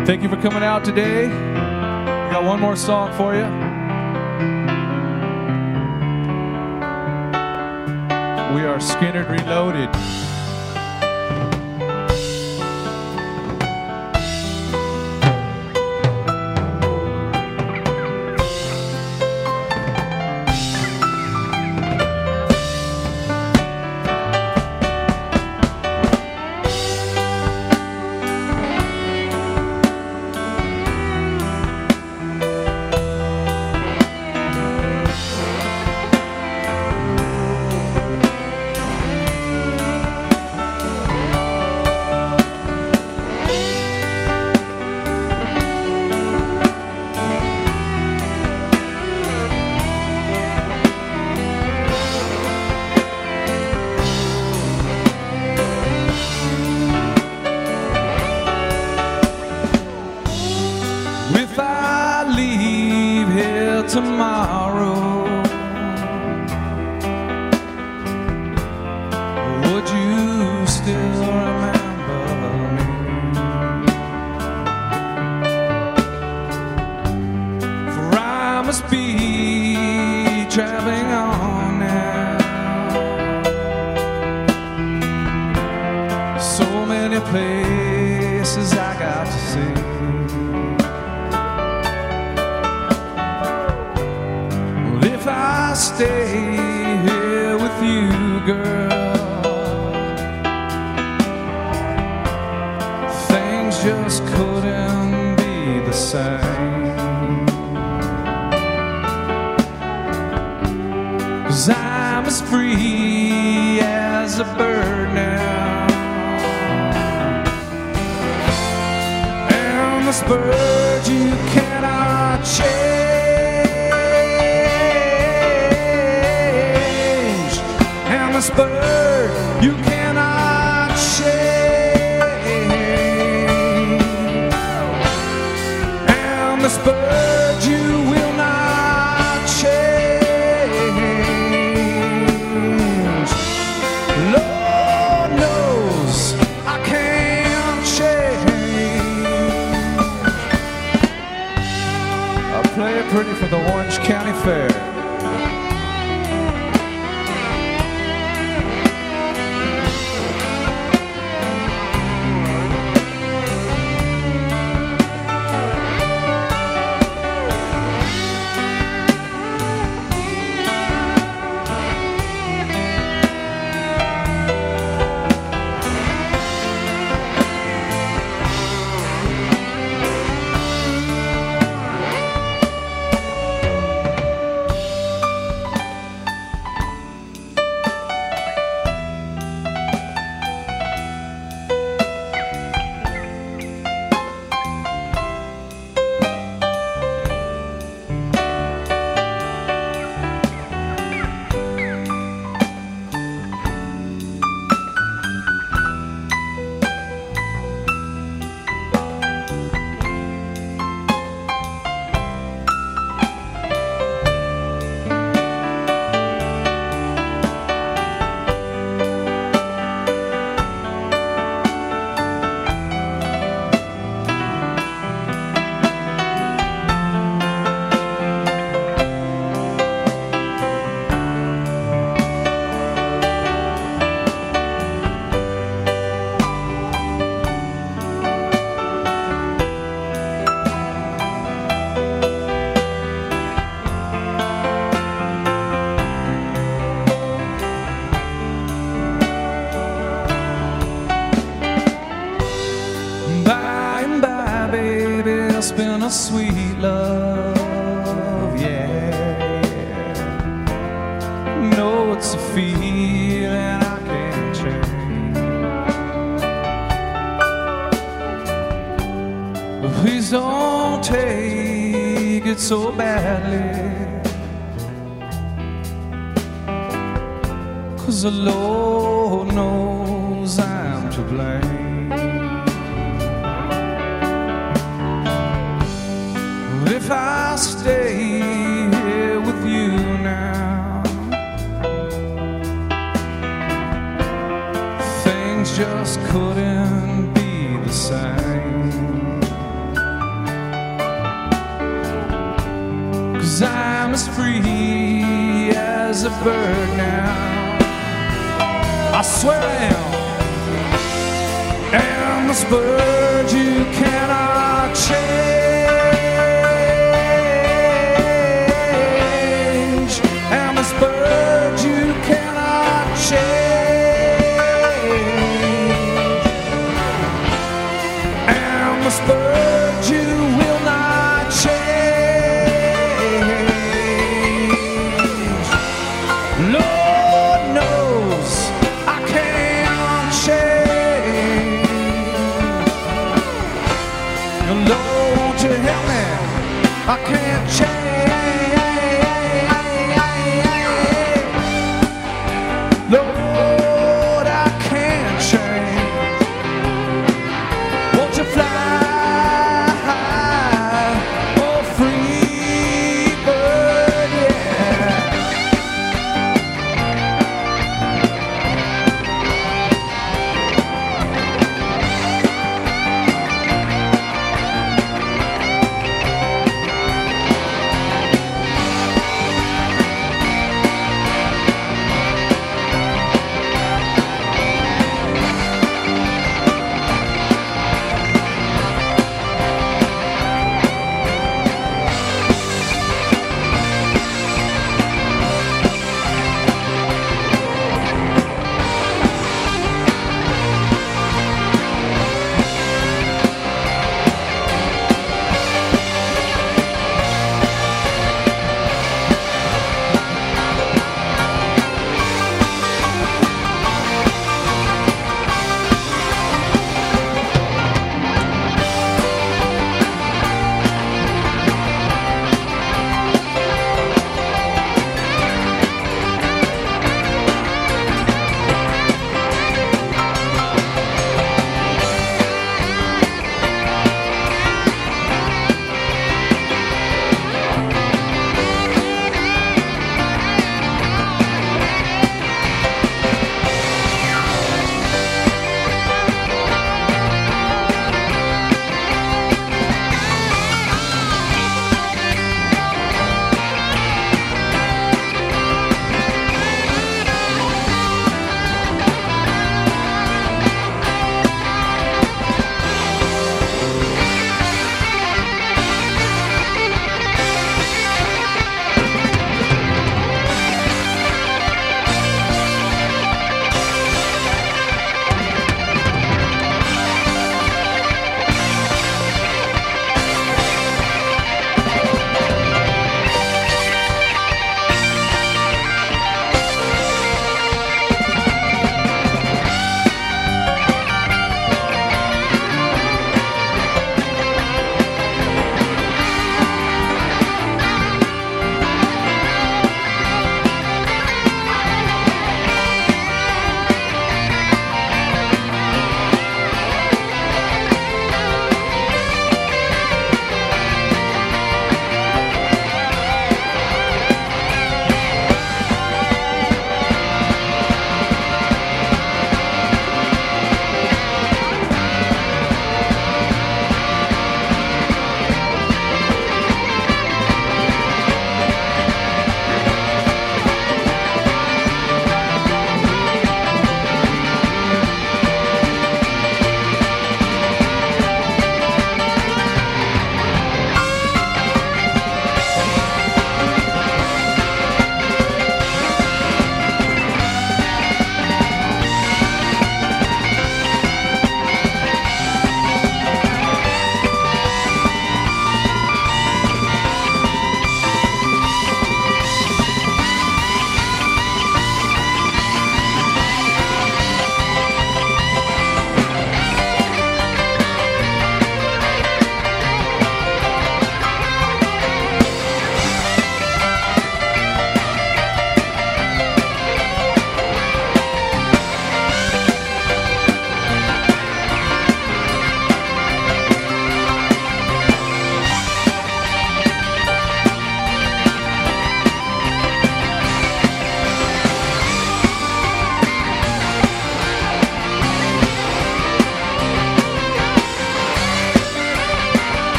Thank you for coming out today. I got one more song for you. We are Skynyrd Reloaded. If I leave here tomorrow, would you still remember me? For I must be traveling on now. So many places I got to see. If I stay here with you, girl, things just couldn't be the same. 'Cause I'm as free as a bird now, and this bird you cannot change. This bird you cannot change, and this bird you will not change. Lord knows I can't change. I play it pretty for the Orange County Fair. It's been a sweet love, yeah. No, it's a feeling I can't change. But please don't take it so badly, 'cause the Lord knows I'm to blame. If I stay here with you now, things just couldn't be the same. 'cause I'm as free as a bird now. I swear I am. And this bird you cannot change.